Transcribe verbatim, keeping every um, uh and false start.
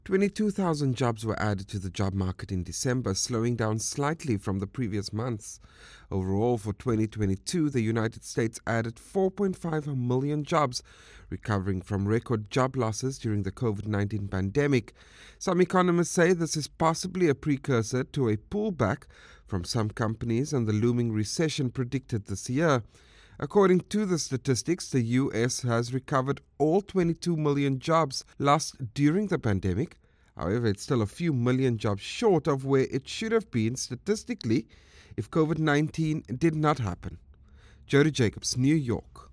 twenty-two thousand jobs were added to the job market in December, slowing down slightly from the previous months. Overall, for twenty twenty-two, the United States added four point five million jobs, recovering from record job losses during the COVID nineteen pandemic. Some economists say this is possibly a precursor to a pullback from some companies and the looming recession predicted this year. According to the statistics, the U S has recovered all twenty-two million jobs lost during the pandemic. However, it's still a few million jobs short of where it should have been statistically if COVID nineteen did not happen. Jody Jacobs, New York.